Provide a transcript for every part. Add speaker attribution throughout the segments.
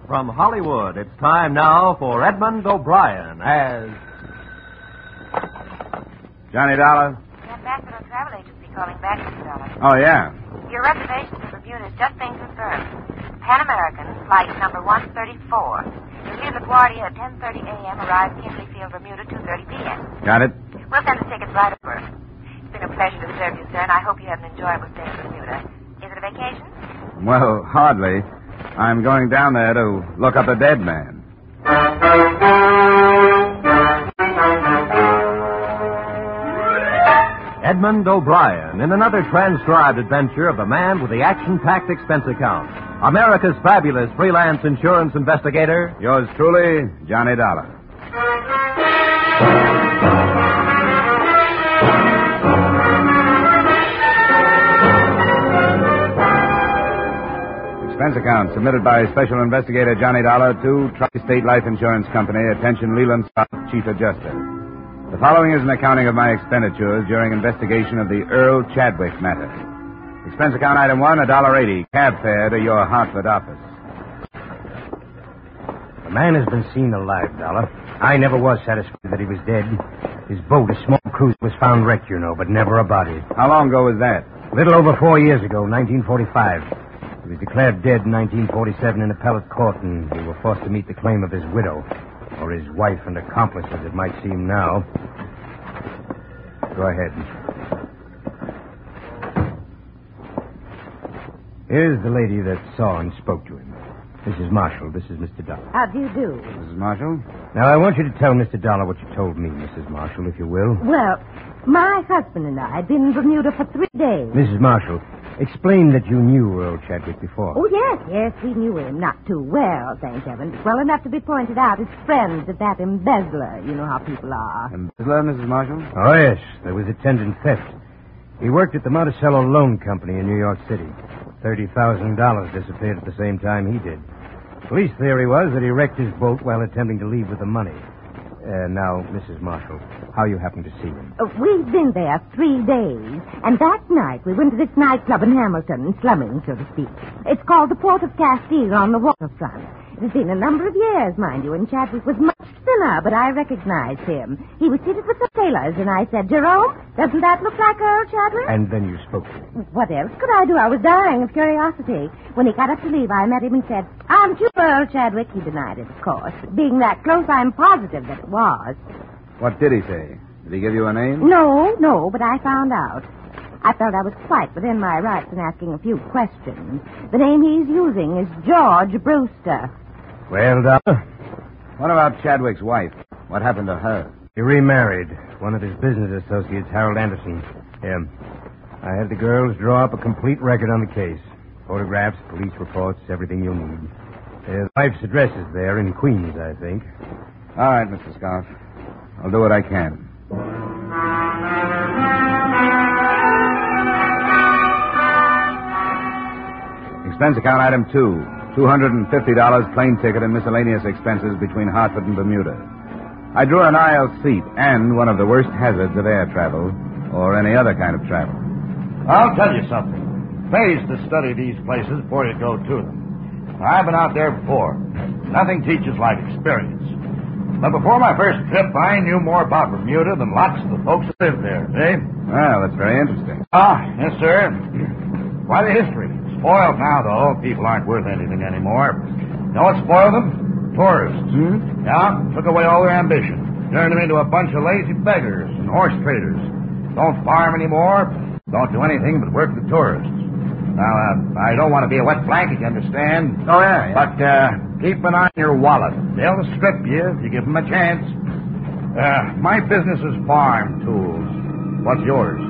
Speaker 1: From Hollywood, it's time now for Edmund O'Brien as...
Speaker 2: Johnny Dollar?
Speaker 3: The Ambassador Travel Agency calling back, Mr. Dollar.
Speaker 2: Oh, yeah.
Speaker 3: Your reservation for Bermuda is just being confirmed. Pan American, flight number 134. You'll leave LaGuardia at 10:30 a.m., arrive Kingley Field, Bermuda, 2:30 p.m.
Speaker 2: Got it?
Speaker 3: We'll send the tickets right over. It's been a pleasure to serve you, sir, and I hope you have an enjoyable stay in Bermuda. Is it a vacation?
Speaker 2: Well, hardly. I'm going down there to look up a dead man.
Speaker 1: Edmund O'Brien in another transcribed adventure of the man with the action-packed expense account. America's fabulous freelance insurance investigator.
Speaker 2: Yours truly, Johnny Dollar. Expense account submitted by Special Investigator Johnny Dollar to Tri-State Life Insurance Company. Attention, Leland Scott, Chief Adjuster. The following is an accounting of my expenditures during investigation of the Earl Chadwick matter. Expense account item 1, $1.80, cab fare to your Hartford office.
Speaker 4: The man has been seen alive, Dollar. I never was satisfied that he was dead. His boat, a small cruiser, was found wrecked, you know, but never a body.
Speaker 2: How long ago was that?
Speaker 4: A little over 4 years ago, 1945. He was declared dead in 1947 in appellate court, and we were forced to meet the claim of his widow. Or his wife and accomplice, as it might seem now. Go ahead. Here's the lady that saw and spoke to him. Mrs. Marshall, this is Mr. Dollar.
Speaker 5: How do you do?
Speaker 2: Mrs. Marshall?
Speaker 4: Now, I want you to tell Mr. Dollar what you told me, Mrs. Marshall, if you will.
Speaker 5: Well, my husband and I had been in Bermuda for 3 days.
Speaker 4: Mrs. Marshall, explain that you knew Earl Chadwick before.
Speaker 5: Oh, yes, we knew him. Not too well, thank heaven. Well enough to be pointed out as friends of that embezzler. You know how people are.
Speaker 2: Embezzler, Mrs. Marshall?
Speaker 4: Oh, yes. There was attendant theft. He worked at the Monticello Loan Company in New York City. $30,000 disappeared at the same time he did. Police theory was that he wrecked his boat while attempting to leave with the money. Now, Mrs. Marshall, how you happened to see him?
Speaker 5: We've been there 3 days, and that night we went to this nightclub in Hamilton, slumming, so to speak. It's called the Port of Castile on the waterfront. It has been a number of years, mind you, and Chadwick was much thinner, but I recognized him. He was seated with the sailors, and I said, Jerome, doesn't that look like Earl Chadwick?
Speaker 4: And then you spoke to him.
Speaker 5: What else could I do? I was dying of curiosity. When he got up to leave, I met him and said, aren't you Earl Chadwick? He denied it, of course. But being that close, I'm positive that it was.
Speaker 2: What did he say? Did he give you a name?
Speaker 5: No, but I found out. I felt I was quite within my rights in asking a few questions. The name he's using is George Brewster.
Speaker 4: Well, Dollar?
Speaker 2: What about Chadwick's wife? What happened to her?
Speaker 4: He remarried one of his business associates, Harold Anderson. Yeah. I had the girls draw up a complete record on the case. Photographs, police reports, everything you'll need. The wife's address is there in Queens, I think.
Speaker 2: All right, Mr. Scarf. I'll do what I can. Expense account item 2. $250 plane ticket and miscellaneous expenses between Hartford and Bermuda. I drew an aisle seat and one of the worst hazards of air travel or any other kind of travel.
Speaker 6: I'll tell you something. It pays to study these places before you go to them. I've been out there before. Nothing teaches like experience. But before my first trip, I knew more about Bermuda than lots of the folks that live there, eh?
Speaker 2: Well, that's very interesting.
Speaker 6: Yes, sir. Quite a history. Spoiled now, though. People aren't worth anything anymore. You know what spoiled them? Tourists. Yeah, took away all their ambition. Turned them into a bunch of lazy beggars and horse traders. Don't farm anymore. Don't do anything but work the tourists. Now, I don't want to be a wet blanket, you understand?
Speaker 2: Oh, yeah.
Speaker 6: But keep an eye on your wallet. They'll strip you if you give them a chance. My business is farm tools. What's yours?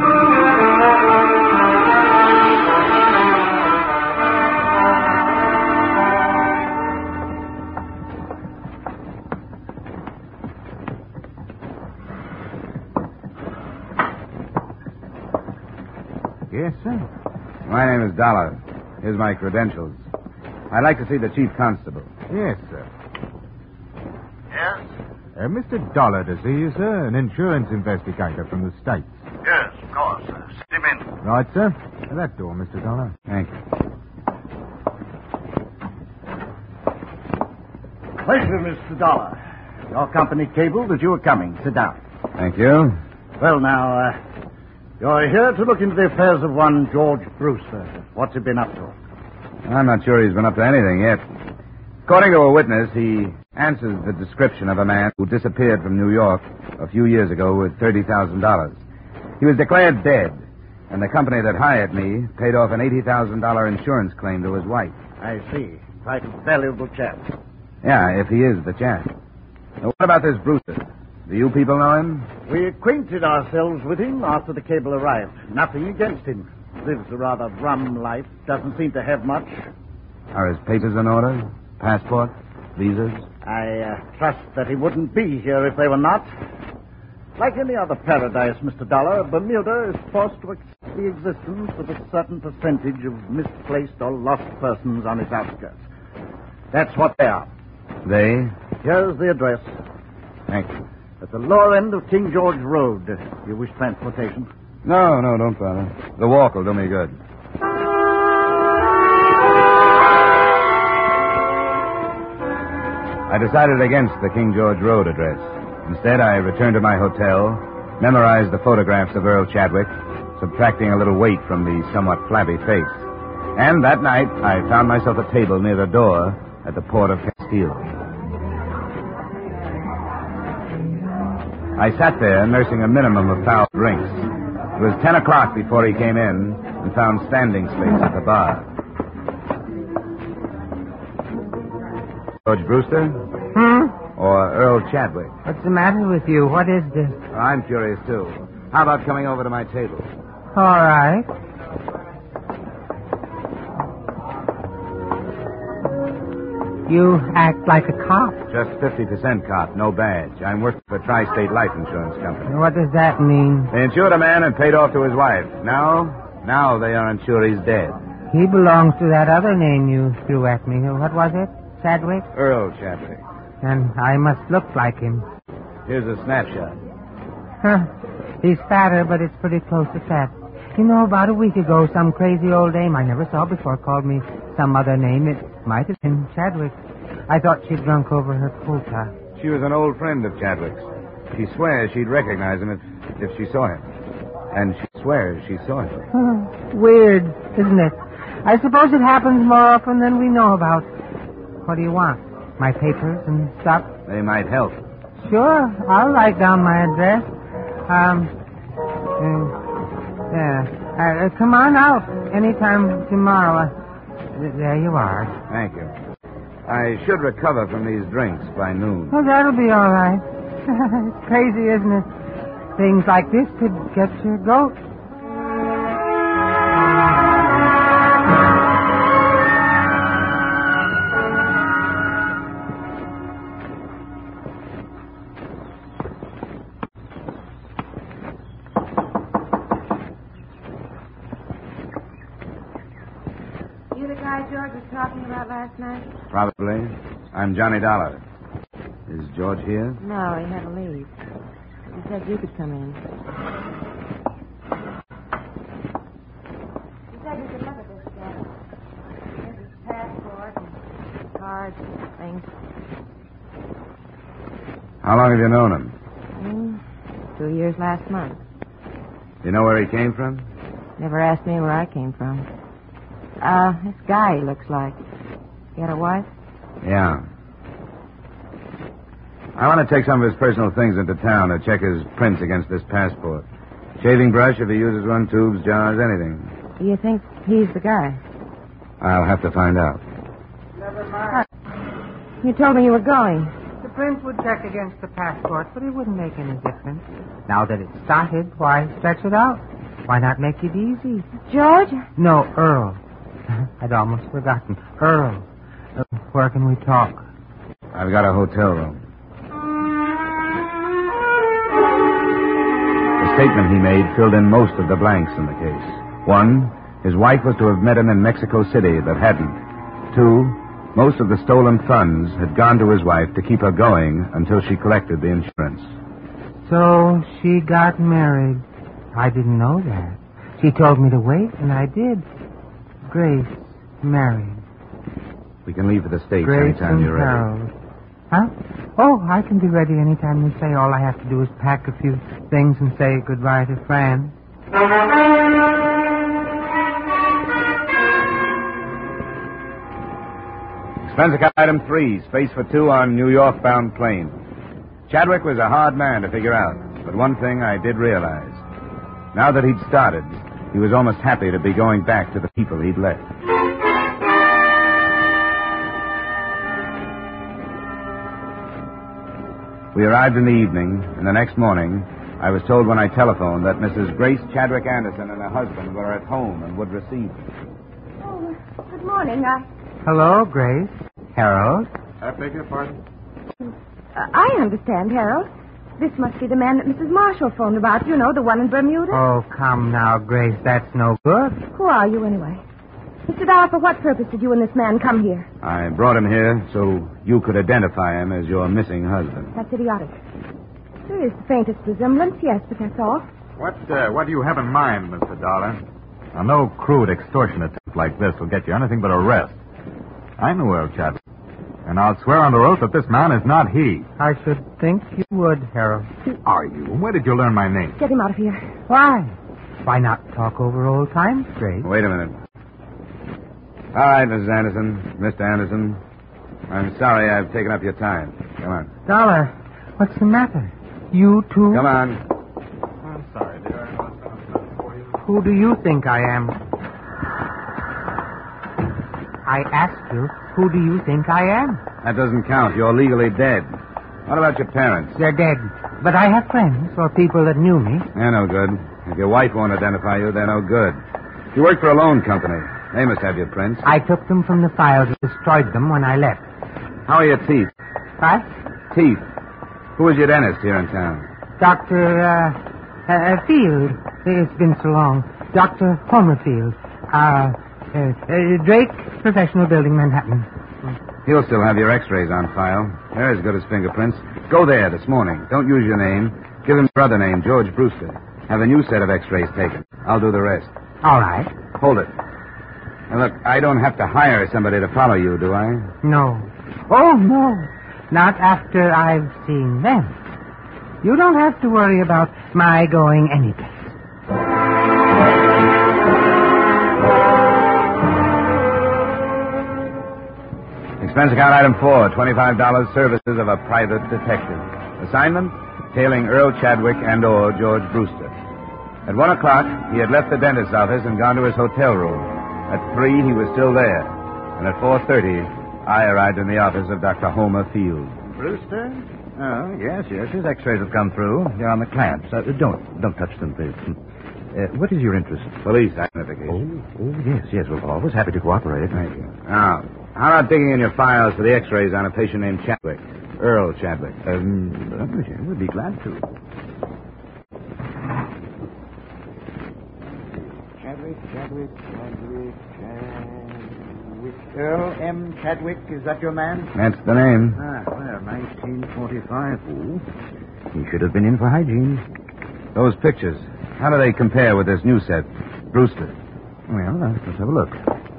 Speaker 2: Yes, sir. My name is Dollar. Here's my credentials. I'd like to see the chief constable.
Speaker 7: Yes, sir.
Speaker 8: Yes?
Speaker 7: Mr. Dollar to see you, sir. An insurance investigator from the States.
Speaker 8: Yes, of course. Send him in.
Speaker 7: Right, sir. That door, Mr. Dollar.
Speaker 2: Thank you.
Speaker 9: Pleasure, Mr. Dollar. Your company cabled that you were coming. Sit down.
Speaker 2: Thank you.
Speaker 9: Well, now, you're here to look into the affairs of one George Brewster. What's he been up to?
Speaker 2: I'm not sure he's been up to anything yet. According to a witness, he answers the description of a man who disappeared from New York a few years ago with $30,000. He was declared dead, and the company that hired me paid off an $80,000 insurance claim to his wife.
Speaker 9: I see. Quite a valuable chap.
Speaker 2: Yeah, if he is the chap. Now, what about this Brewster? Do you people know him?
Speaker 9: We acquainted ourselves with him after the cable arrived. Nothing against him. Lives a rather rum life. Doesn't seem to have much.
Speaker 2: Are his papers in order? Passport? Visas?
Speaker 9: I trust that he wouldn't be here if they were not. Like any other paradise, Mr. Dollar, Bermuda is forced to accept the existence of a certain percentage of misplaced or lost persons on its outskirts. That's what they are.
Speaker 2: They?
Speaker 9: Here's the address.
Speaker 2: Thank you.
Speaker 9: At the lower end of King George Road. You wish transportation?
Speaker 2: No, don't bother. The walk will do me good. I decided against the King George Road address. Instead, I returned to my hotel, memorized the photographs of Earl Chadwick, subtracting a little weight from the somewhat flabby face. And that night, I found myself a table near the door at the Port of Castile. I sat there, nursing a minimum of foul drinks. It was 10 o'clock before he came in and found standing space at the bar. George Brewster? Or Earl Chadwick?
Speaker 10: What's the matter with you? What is this?
Speaker 2: I'm curious, too. How about coming over to my table?
Speaker 10: All right. You act like a cop.
Speaker 2: Just 50% cop, no badge. I'm working for Tri-State Life Insurance Company.
Speaker 10: What does that mean?
Speaker 2: They insured a man and paid off to his wife. Now they are sure he's dead.
Speaker 10: He belongs to that other name you threw at me. What was it? Chadwick?
Speaker 2: Earl Chadwick.
Speaker 10: And I must look like him.
Speaker 2: Here's a snapshot.
Speaker 10: Huh. He's fatter, but it's pretty close to fat. You know, about a week ago, some crazy old dame I never saw before called me some other name. It might have been Chadwick. I thought she'd drunk over her quota.
Speaker 2: She was an old friend of Chadwick's. She swears she'd recognize him if she saw him. And she swears she saw him.
Speaker 10: Weird, isn't it? I suppose it happens more often than we know about. What do you want? My papers and stuff?
Speaker 2: They might help.
Speaker 10: Sure, I'll write down my address. Come on out anytime tomorrow. There you are.
Speaker 2: Thank you. I should recover from these drinks by noon.
Speaker 10: Oh, that'll be all right. It's crazy, isn't it? Things like this could get your goat.
Speaker 3: You the guy George was talking about last night?
Speaker 2: Probably. I'm Johnny Dollar. Is George here?
Speaker 3: No, he had to leave. He said you could come in. He said you could look at this stuff. Here's his passport and cards and things.
Speaker 2: How long have you known him?
Speaker 3: 2 years last month.
Speaker 2: Do you know where he came from?
Speaker 3: Never asked me where I came from. This guy, he looks like. He had a wife?
Speaker 2: Yeah. I want to take some of his personal things into town to check his prints against this passport. Shaving brush if he uses one, tubes, jars, anything.
Speaker 3: You think he's the guy?
Speaker 2: I'll have to find out.
Speaker 10: Never mind.
Speaker 3: You told me you were going.
Speaker 10: The prince would check against the passport, but it wouldn't make any difference. Now that it's started, why stretch it out? Why not make it easy?
Speaker 3: George?
Speaker 10: No, Earl. I'd almost forgotten. Earl. Where can we talk?
Speaker 2: I've got a hotel room. The statement he made filled in most of the blanks in the case. 1, his wife was to have met him in Mexico City, but hadn't. 2, most of the stolen funds had gone to his wife to keep her going until she collected the insurance.
Speaker 10: So she got married. I didn't know that. She told me to wait, and I did. Grace married.
Speaker 2: We can leave for the States
Speaker 10: Grace
Speaker 2: anytime
Speaker 10: and
Speaker 2: you're ready.
Speaker 10: Harold. Huh? Oh, I can be ready any time you say. All I have to do is pack a few things and say goodbye to Fran.
Speaker 2: Expense account item 3, space for 2 on New York-bound plane. Chadwick was a hard man to figure out, but one thing I did realize. Now that he'd started, he was almost happy to be going back to the people he'd left. We arrived in the evening, and the next morning, I was told when I telephoned that Mrs. Grace Chadwick Anderson and her husband were at home and would receive me.
Speaker 5: Oh, good morning.
Speaker 10: Hello, Grace. Harold.
Speaker 6: I beg your pardon?
Speaker 5: I understand, Harold. This must be the man that Mrs. Marshall phoned about. You know, the one in Bermuda.
Speaker 10: Oh, come now, Grace. That's no good.
Speaker 5: Who are you, anyway? Mr. Dollar, for what purpose did you and this man come here?
Speaker 2: I brought him here so you could identify him as your missing husband.
Speaker 5: That's idiotic. There is the faintest resemblance, yes, but that's all.
Speaker 7: What do you have in mind, Mr. Dollar? Now, no crude extortion attempt like this will get you anything but arrest. I know Earl Chadwick, and I'll swear under oath that this man is not he.
Speaker 10: I should think you would, Harold.
Speaker 7: Who are you? Where did you learn my name?
Speaker 5: Get him out of here.
Speaker 10: Why? Why not talk over old times, Grace?
Speaker 2: Wait a minute. All right, Mrs. Anderson, Mr. Anderson. I'm sorry I've taken up your time. Come on.
Speaker 10: Dollar, what's the matter? You too?
Speaker 2: Come on.
Speaker 7: I'm sorry, dear. I know it's been a for you.
Speaker 10: Who do you think I am? I asked you, who do you think I am?
Speaker 2: That doesn't count. You're legally dead. What about your parents?
Speaker 10: They're dead. But I have friends, or people that knew me.
Speaker 2: They're no good. If your wife won't identify you, they're no good. You work for a loan company. They must have your prints.
Speaker 10: I took them from the files and destroyed them when I left.
Speaker 2: How are your teeth?
Speaker 10: What?
Speaker 2: Teeth. Who was your dentist here in town?
Speaker 10: Dr. Field. It's been so long. Dr. Homer Field. Drake, Professional Building, Manhattan.
Speaker 2: He'll still have your x-rays on file. They're as good as fingerprints. Go there this morning. Don't use your name. Give him your other name, George Brewster. Have a new set of x-rays taken. I'll do the rest.
Speaker 10: All right.
Speaker 2: Hold it. Now, look, I don't have to hire somebody to follow you, do I?
Speaker 10: No. Oh, no. Not after I've seen them. You don't have to worry about my going anyplace.
Speaker 2: Expense account item 4, $25 services of a private detective. Assignment, tailing Earl Chadwick and or George Brewster. At 1 o'clock, he had left the dentist's office and gone to his hotel room. At 3, he was still there. And at 4:30, I arrived in the office of Dr. Homer Field.
Speaker 9: Brewster? Oh, yes. His x-rays have come through. They're on the clamps. Don't touch them, please. What is your interest?
Speaker 2: Police identification.
Speaker 9: Yes. We're always happy to cooperate.
Speaker 2: Thank you. Now, how about digging in your files for the x-rays on a patient named Chadwick? Earl Chadwick.
Speaker 9: We'd be glad to. Chadwick. Earl M. Chadwick, is that your man?
Speaker 2: That's the name.
Speaker 9: 1945. Ooh. He should have been in for hygiene.
Speaker 2: Those pictures, how do they compare with this new set? Brewster.
Speaker 9: Well, let's have a look.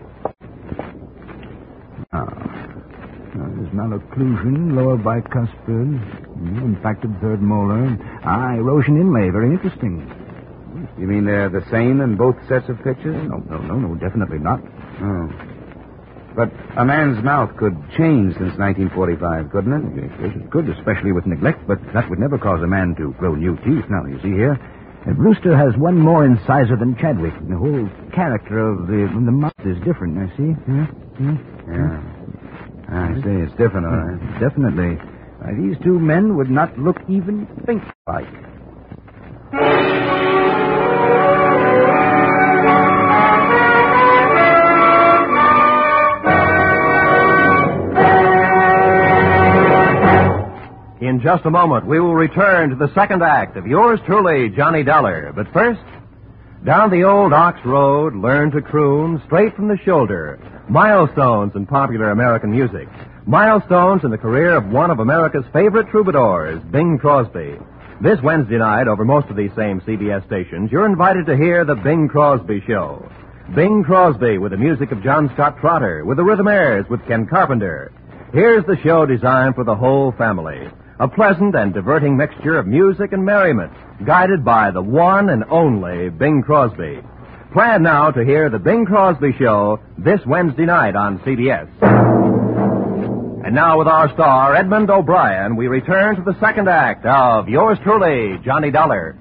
Speaker 9: There's malocclusion, lower bicuspid, infected third molar. Erosion inlay, very interesting.
Speaker 2: You mean they're the same in both sets of pictures?
Speaker 9: No, definitely not.
Speaker 2: Oh. But a man's mouth could change since 1945, couldn't it?
Speaker 9: Yes, it could, especially with neglect, but that would never cause a man to grow new teeth. Now, you see here, Brewster has one more incisor than Chadwick. The whole character of the mouth is different, I see.
Speaker 2: Yeah. I see. It's different, all right.
Speaker 9: Definitely. These two men would not look even think alike.
Speaker 1: In just a moment, we will return to the second act of yours truly, Johnny Dollar. But first, down the old Ox Road, learn to croon straight from the shoulder. Milestones in popular American music. Milestones in the career of one of America's favorite troubadours, Bing Crosby. This Wednesday night, over most of these same CBS stations, you're invited to hear the Bing Crosby Show. Bing Crosby with the music of John Scott Trotter, with the Rhythmaires with Ken Carpenter. Here's the show designed for the whole family. A pleasant and diverting mixture of music and merriment, guided by the one and only Bing Crosby. Plan now to hear the Bing Crosby Show this Wednesday night on CBS. And now with our star, Edmund O'Brien, we return to the second act of yours truly, Johnny Dollar.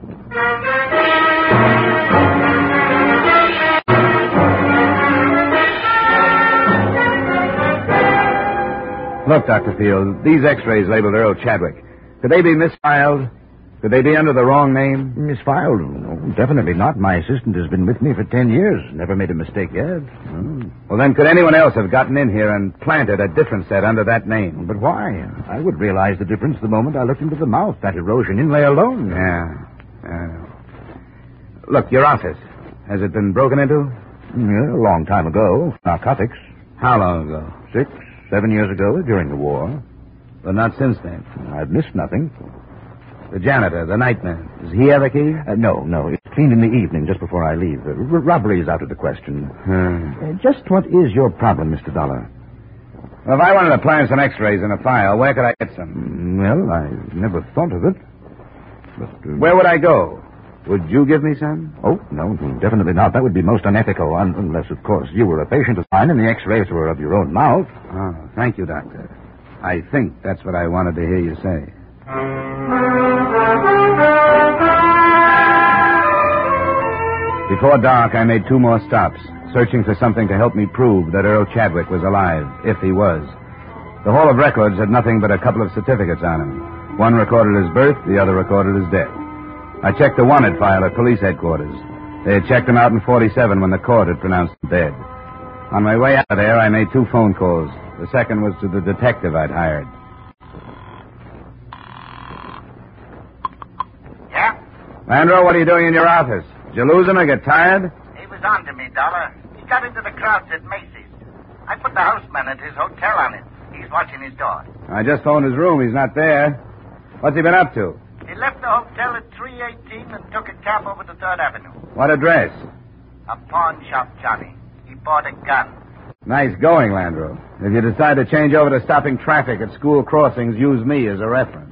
Speaker 2: Look, Dr. Field, these x-rays labeled Earl Chadwick, could they be misfiled? Could they be under the wrong name?
Speaker 6: Misfiled? No, definitely not. My assistant has been with me for 10 years. Never made a mistake yet.
Speaker 2: Well, then could anyone else have gotten in here and planted a different set under that name?
Speaker 6: But why? I would realize the difference the moment I looked into the mouth. That erosion inlay alone.
Speaker 2: Yeah. Look, your office. Has it been broken into?
Speaker 6: Yeah, a long time ago. Narcotics.
Speaker 2: How long ago?
Speaker 6: 6, 7 years ago, during the war.
Speaker 2: But not since then.
Speaker 6: I've missed nothing.
Speaker 2: The janitor, the nightman, does he have a key?
Speaker 6: No. It's cleaned in the evening, just before I leave. Robbery is out of the question. Just what is your problem, Mr. Dollar?
Speaker 2: Well, if I wanted to plant some x-rays in a file, where could I get some?
Speaker 6: Well, I never thought of it. But,
Speaker 2: where would I go? Would you give me some?
Speaker 6: Oh, no, definitely not. That would be most unethical, unless, of course, you were a patient of mine and the x-rays were of your own mouth.
Speaker 2: Oh, thank you, Doctor. I think that's what I wanted to hear you say. Before dark, I made 2 more stops, searching for something to help me prove that Earl Chadwick was alive, if he was. The Hall of Records had nothing but a couple of certificates on him. One recorded his birth, the other recorded his death. I checked the wanted file at police headquarters. They had checked him out in 47 when the court had pronounced him dead. On my way out of there, I made 2 phone calls. The second was to the detective I'd hired.
Speaker 8: Yeah?
Speaker 2: Landro, what are you doing in your office? Did you lose him or get tired?
Speaker 8: He was on to me, Dollar. He got into the crowds at Macy's. I put the houseman at his hotel on it. He's watching his door.
Speaker 2: I just phoned his room. He's not there. What's he been up to?
Speaker 8: He left the hotel at 318 and took a cab over to 3rd Avenue.
Speaker 2: What address?
Speaker 8: A pawn shop, Johnny. He bought a gun.
Speaker 2: Nice going, Landro. If you decide to change over to stopping traffic at school crossings, use me as a reference.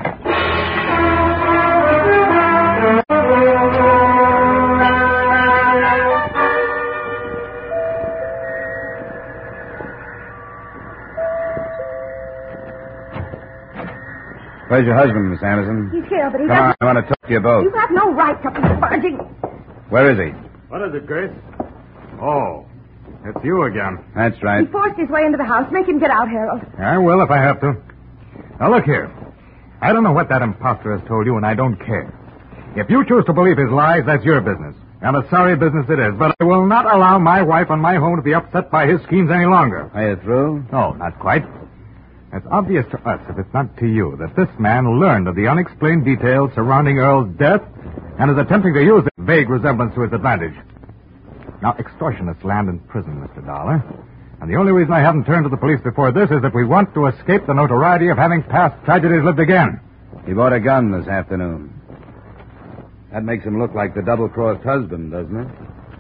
Speaker 2: Where's your husband, Miss Anderson?
Speaker 5: He's here, but he
Speaker 2: Come on,
Speaker 5: doesn't...
Speaker 2: I want to talk to you both.
Speaker 5: You have no right to be barging.
Speaker 2: Where is he?
Speaker 7: What is it, Grace? Oh, it's you again.
Speaker 2: That's right.
Speaker 5: He forced his way into the house. Make him get out, Harold.
Speaker 7: I will if I have to. Now, look here. I don't know what that imposter has told you, and I don't care. If you choose to believe his lies, that's your business. And a sorry business it is, but I will not allow my wife and my home to be upset by his schemes any longer.
Speaker 2: Are you through?
Speaker 7: No, not quite. It's obvious to us, if it's not to you, that this man learned of the unexplained details surrounding Earl's death and is attempting to use this vague resemblance to his advantage. Now, extortionists land in prison, Mr. Dollar. And the only reason I haven't turned to the police before this is that we want to escape the notoriety of having past tragedies lived again.
Speaker 2: He bought a gun this afternoon. That makes him look like the double-crossed husband, doesn't it?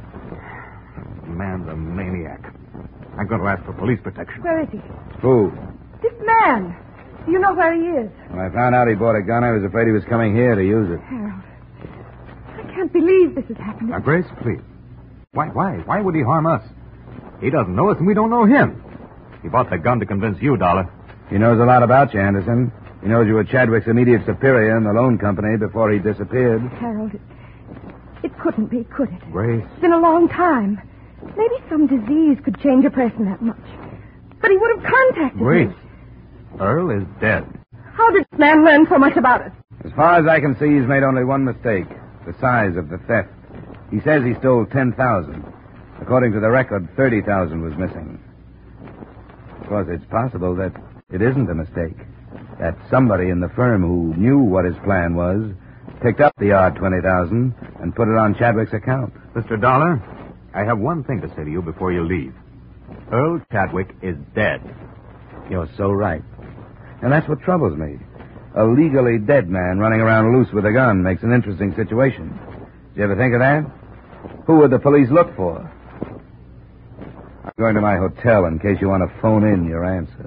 Speaker 7: The man's a maniac. I'm going to ask for police protection.
Speaker 5: Where is he?
Speaker 2: Who?
Speaker 5: This man. Do you know where he is?
Speaker 2: When I found out he bought a gun, I was afraid he was coming here to use it.
Speaker 5: Harold, I can't believe this is happening.
Speaker 7: Now, Grace, please. Why would he harm us? He doesn't know us, and we don't know him. He bought the gun to convince you, Dollar.
Speaker 2: He knows a lot about you, Anderson. He knows you were Chadwick's immediate superior in the loan company before he disappeared.
Speaker 5: Harold, it couldn't be, could it?
Speaker 7: Grace.
Speaker 5: It's been a long time. Maybe some disease could change a person that much. But he would have contacted
Speaker 7: Grace.
Speaker 5: me.
Speaker 7: Earl is dead.
Speaker 5: How did this man learn so much about us?
Speaker 2: As far as I can see, he's made only one mistake. The size of the theft. He says he stole $10,000. According to the record, $30,000 was missing. Of course, it's possible that it isn't a mistake. That somebody in the firm who knew what his plan was picked up the odd $20,000 and put it on Chadwick's account.
Speaker 7: Mr. Dollar, I have one thing to say to you before you leave. Earl Chadwick is dead.
Speaker 2: You're so right. And that's what troubles me. A legally dead man running around loose with a gun makes an interesting situation. Did you ever think of that? Who would the police look for? I'm going to my hotel in case you want to phone in your answer.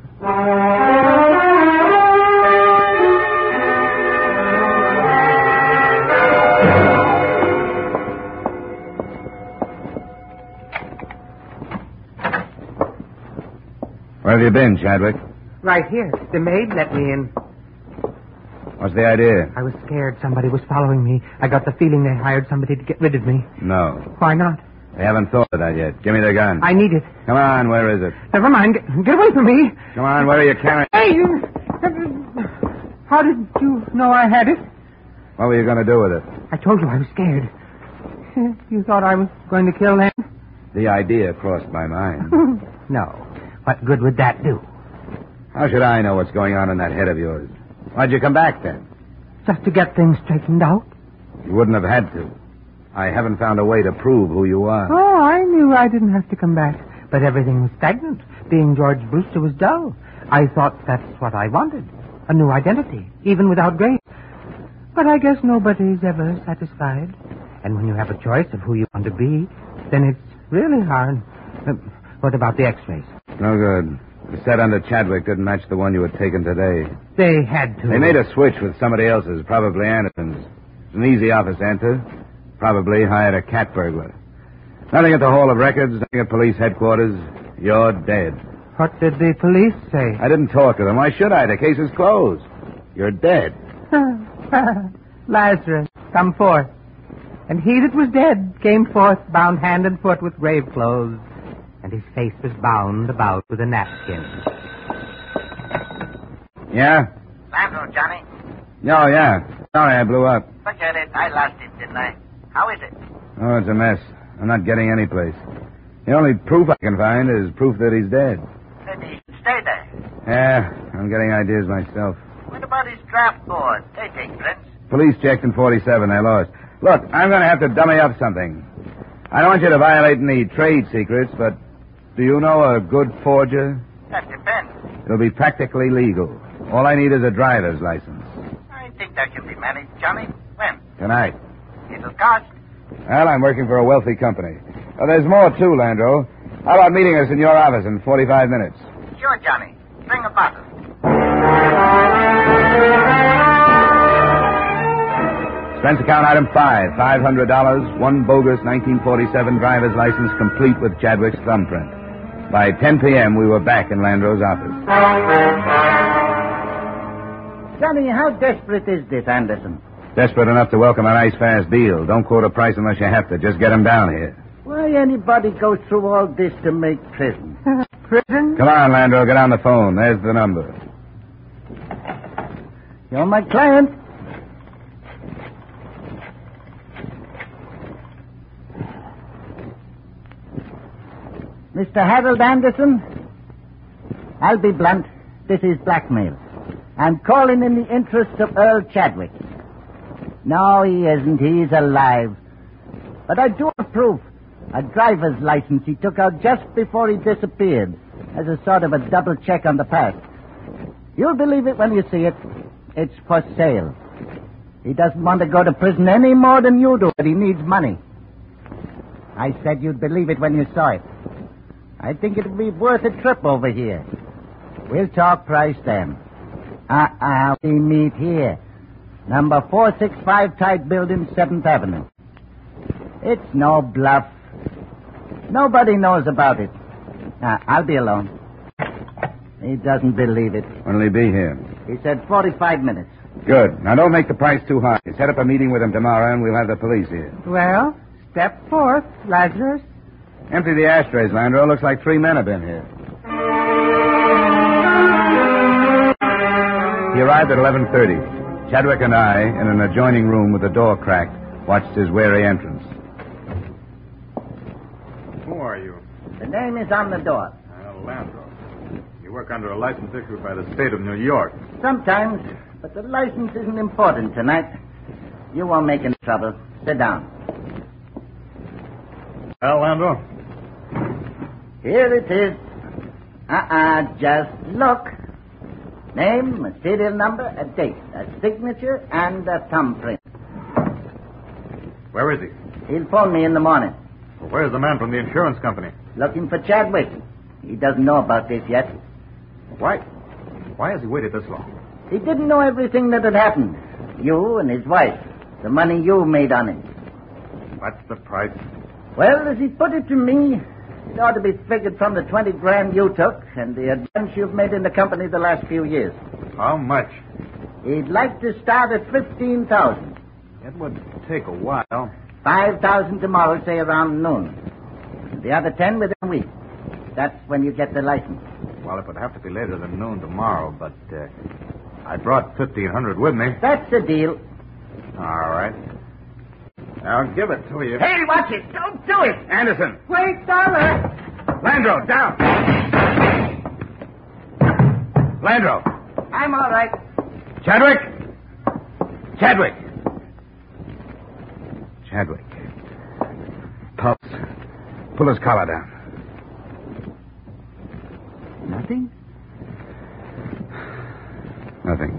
Speaker 2: Where have you been, Chadwick?
Speaker 10: Right here. The maid let me in.
Speaker 2: What's the idea?
Speaker 10: I was scared somebody was following me. I got the feeling they hired somebody to get rid of me.
Speaker 2: No.
Speaker 10: Why not?
Speaker 2: They haven't thought of that yet. Give me the gun.
Speaker 10: I need it.
Speaker 2: Come on, where is it?
Speaker 10: Never mind. Get away from me.
Speaker 2: Come on, where are you carrying?
Speaker 10: Hey! How did you know I had it?
Speaker 2: What were you going to do with it?
Speaker 10: I told you I was scared. You thought I was going to kill them?
Speaker 2: The idea crossed my mind.
Speaker 10: No. What good would that do?
Speaker 2: How should I know what's going on in that head of yours? Why'd you come back then?
Speaker 10: Just to get things straightened out.
Speaker 2: You wouldn't have had to. I haven't found a way to prove who you are.
Speaker 10: Oh, I knew I didn't have to come back. But everything was stagnant. Being George Brewster was dull. I thought that's what I wanted. A new identity, even without Grace. But I guess nobody's ever satisfied. And when you have a choice of who you want to be, then it's really hard. What about the x-rays?
Speaker 2: No good. The set under Chadwick didn't match the one you had taken today.
Speaker 10: They had to.
Speaker 2: They made a switch with somebody else's, probably Anderson's. It's an easy office answer. Probably hired a cat burglar. Nothing at the Hall of Records, nothing at police headquarters. You're dead.
Speaker 10: What did the police say?
Speaker 2: I didn't talk to them. Why should I? The case is closed. You're dead.
Speaker 10: Lazarus, come forth. And he that was dead came forth, bound hand and foot with grave clothes, and his face was bound about with a napkin.
Speaker 2: Yeah?
Speaker 8: Landro, Johnny.
Speaker 2: Oh, yeah. Sorry I blew up.
Speaker 8: Forget it. I lost it, didn't I? How is it?
Speaker 2: Oh, it's a mess. I'm not getting any place. The only proof I can find is proof that he's dead.
Speaker 8: Then he should stay there.
Speaker 2: Yeah, I'm getting ideas myself.
Speaker 8: What about his draft board? They take prints.
Speaker 2: Police checked in 47. They lost. Look, I'm going to have to dummy up something. I don't want you to violate any trade secrets, but do you know a good forger?
Speaker 8: That depends.
Speaker 2: It'll be practically legal. All I need is a driver's license.
Speaker 8: I think that can be managed, Johnny. When?
Speaker 2: Tonight.
Speaker 8: It'll cost.
Speaker 2: Well, I'm working for a wealthy company. There's more, too, Landro. How about meeting us in your office in 45 minutes?
Speaker 8: Sure, Johnny. Bring a bottle.
Speaker 2: Expense account item 5, $500, one bogus 1947 driver's license complete with Chadwick's thumbprint. By 10 p.m., we were back in Landro's office.
Speaker 9: Johnny, how desperate is this, Anderson?
Speaker 2: Desperate enough to welcome a nice, fast deal. Don't quote a price unless you have to. Just get him down here.
Speaker 9: Why anybody go through all this to make prison?
Speaker 10: Prison?
Speaker 2: Come on, Landro. Get on the phone. There's the number.
Speaker 9: You're my client. Mr. Harold Anderson, I'll be blunt. This is blackmail. I'm calling in the interest of Earl Chadwick. No, he isn't. He's alive. But I do have proof. A driver's license he took out just before he disappeared as a sort of a double check on the past. You'll believe it when you see it. It's for sale. He doesn't want to go to prison any more than you do, but he needs money. I said you'd believe it when you saw it. I think it'll be worth a trip over here. We'll talk price then. We meet here. Number 465 Tide Building, 7th Avenue. It's no bluff. Nobody knows about it. I'll be alone. He doesn't believe it.
Speaker 2: When'll he be here?
Speaker 9: He said 45 minutes.
Speaker 2: Good. Now, don't make the price too high. Set up a meeting with him tomorrow, and we'll have the police here.
Speaker 10: Well, step forth, Lazarus.
Speaker 2: Empty the ashtrays, Landro. Looks like 3 men have been here. He arrived at 11:30. Chadwick and I, in an adjoining room with the door cracked, watched his wary entrance.
Speaker 7: Who are you?
Speaker 9: The name is on the door.
Speaker 7: Landro. You work under a license issued by the state of New York.
Speaker 9: Sometimes, but the license isn't important tonight. You won't make any trouble. Sit down.
Speaker 7: Well, Landro?
Speaker 9: Here it is. Just look. Name, a serial number, a date, a signature, and a thumbprint.
Speaker 7: Where is he?
Speaker 9: He'll phone me in the morning.
Speaker 7: Well, Where's the man from the insurance company?
Speaker 9: Looking for Chadwick. He doesn't know about this yet.
Speaker 7: Why has he waited this long?
Speaker 9: He didn't know everything that had happened. You and his wife. The money you made on it.
Speaker 7: What's the price?
Speaker 9: Well, as he put it to me, it ought to be figured from the 20 grand you took and the advance you've made in the company the last few years.
Speaker 7: How much?
Speaker 9: He'd like to start at 15,000.
Speaker 7: It would take a while.
Speaker 9: 5,000 tomorrow, say around noon. The other 10 within a week. That's when you get the license.
Speaker 7: Well, it would have to be later than noon tomorrow, but I brought 1,500 with me.
Speaker 9: That's the deal.
Speaker 7: All right. I'll give it to you.
Speaker 9: Hey, watch it. Don't do it.
Speaker 2: Anderson.
Speaker 10: Wait, Dollar.
Speaker 2: Landro, down. Landro.
Speaker 9: I'm all right.
Speaker 2: Chadwick. Chadwick. Pulse. Pull his collar down.
Speaker 9: Nothing?
Speaker 2: Nothing.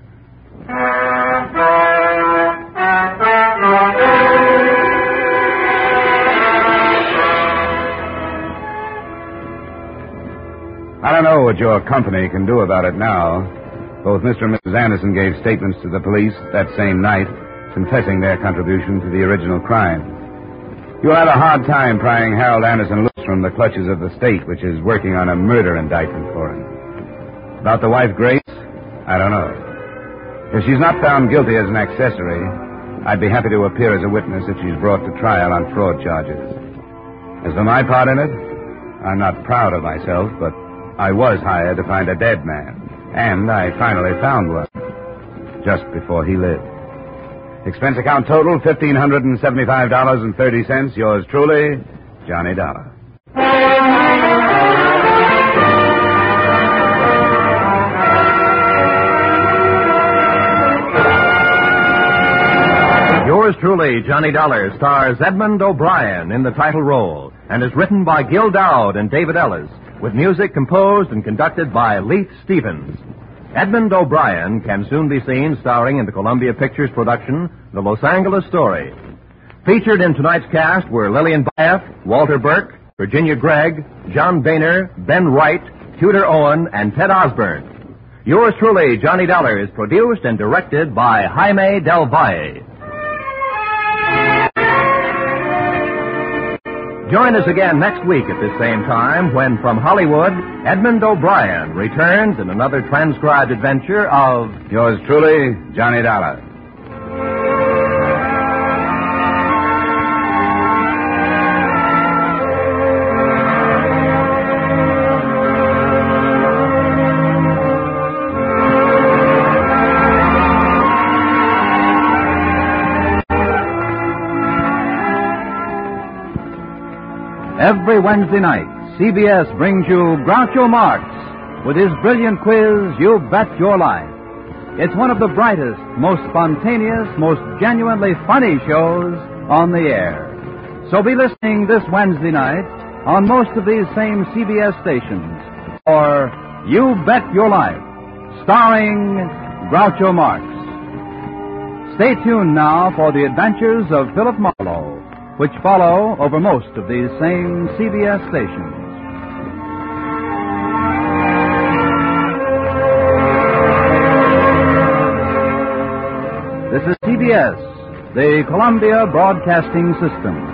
Speaker 2: I don't know what your company can do about it now. Both Mr. and Mrs. Anderson gave statements to the police that same night, confessing their contribution to the original crime. You'll have a hard time prying Harold Anderson loose from the clutches of the state, which is working on a murder indictment for him. About the wife, Grace, I don't know. If she's not found guilty as an accessory, I'd be happy to appear as a witness if she's brought to trial on fraud charges. As for my part in it, I'm not proud of myself, but I was hired to find a dead man, and I finally found one, just before he lived. Expense account total, $1,575.30. Yours truly, Johnny Dollar.
Speaker 1: Yours truly, Johnny Dollar, stars Edmund O'Brien in the title role and is written by Gil Dowd and David Ellis, with music composed and conducted by Leith Stevens. Edmund O'Brien can soon be seen starring in the Columbia Pictures production, The Los Angeles Story. Featured in tonight's cast were Lillian Buyeff, Walter Burke, Virginia Gregg, John Boehner, Ben Wright, Tudor Owen, and Ted Osborne. Yours truly, Johnny Dollar, is produced and directed by Jaime Del Valle. Join us again next week at this same time when, from Hollywood, Edmund O'Brien returns in another transcribed adventure of
Speaker 2: Yours truly, Johnny Dollar.
Speaker 11: Every Wednesday night, CBS brings you Groucho Marx with his brilliant quiz, You Bet Your Life. It's one of the brightest, most spontaneous, most genuinely funny shows on the air. So be listening this Wednesday night on most of these same CBS stations for You Bet Your Life, starring Groucho Marx. Stay tuned now for the adventures of Philip Marlowe, which follow over most of these same CBS stations. This is CBS, the Columbia Broadcasting System.